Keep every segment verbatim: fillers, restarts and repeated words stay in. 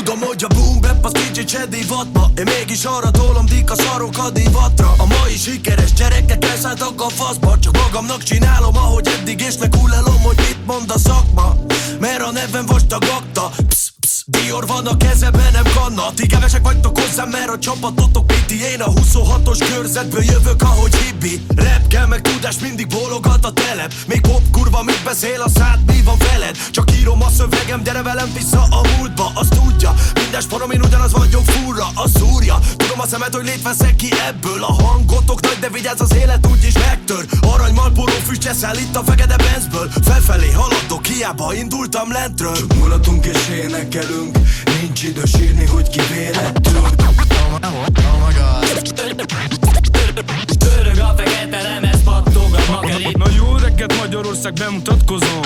Tudom, hogy a boom bap az kicsit se divatba, én mégis arra tolom dik a szarok a divatra. A mai sikeres gyerekek elszálltak a faszba, csak magamnak csinálom, ahogy eddig, és meghullelom, hogy mit mond a szakma. Mert a nevem vastagakta, psz, psz, Dior van a kezemben, nem kanna. Ti kevesek vagytok hozzám, mert a csapatotok piti. Én a huszonhatos körzetből jövök, ahogy hibbi. Rap kell, meg tudás, mindig bólogat a telep. Még pop kurva, mit beszél a szád, mi van veled? Csak írom a szövegem, gyere velem vissza a múltba. Azt tudja, minden sporom, én ugyanaz vagyok, furra a szúrja. Tudom a szemet, hogy létveszek ki ebből. A hangotok nagy, de vigyázz, az élet úgyis megtör. Aranymal poró füst cseszel itt a fekete Benzből. Felfelé haladok, hiába indultam lentről. Csak mulatunk és énekelünk, nincs idő sírni, hogy kivélettünk. Törög a fekete lemez, pattog a magerit. Na jó reggelt Magyarország, bemutatkozom.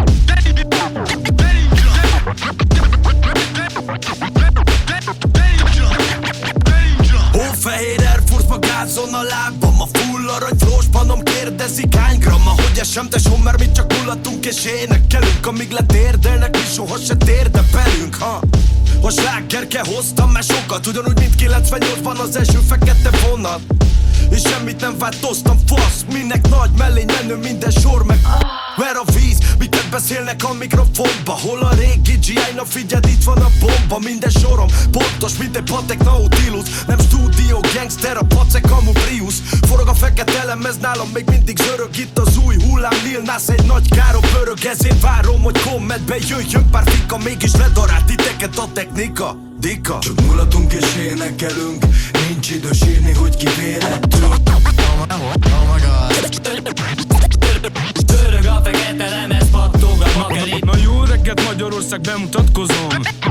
Hófehér Air Force magázon a lábam, a full arany flós panom kérdezik hány gram. Ahogy ez sem tesóm, mert mi csak mulatunk és énekelünk. Amíg letérdelnek, mi soha se térdepelünk, ha? A slágerke hoztam már sokat, ugyanúgy mint kilencvennyolcban az első fekete vonat. És semmit nem változtam, fasz, minek nagy mellény menő minden sor meg. Ver a víz, miket beszélnek a mikrofonba. Hol a régi gé i, na figyeld, itt van a bomba. Minden sorom pontos, mint egy Patek Nautilus. Nem stúdió gangster, a pacek kamu Prius. Forog a fekete lemez, nálam még mindig zörög. Itt az új hullám, Lil Nas egy nagy káro pörög. Ezért várom, hogy kommentbe jöjjön pár fika. Mégis ledarált titeket a technika, dika. Csak mulatunk és énekelünk, nincs idő sírni, hogy kivélettünk. Törög a fekete lemez, pattog a magerit. Na jó reggelt Magyarország, bemutatkozom.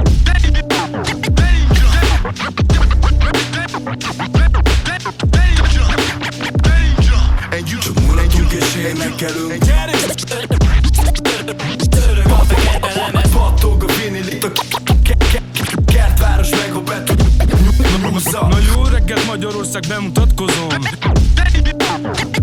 Csak mulatunk és énekelünk, Törög a fekete lemez, pattog a vinil itt a kertváros meg a betű. Na jó reggelt Magyarország, bemutatkozom.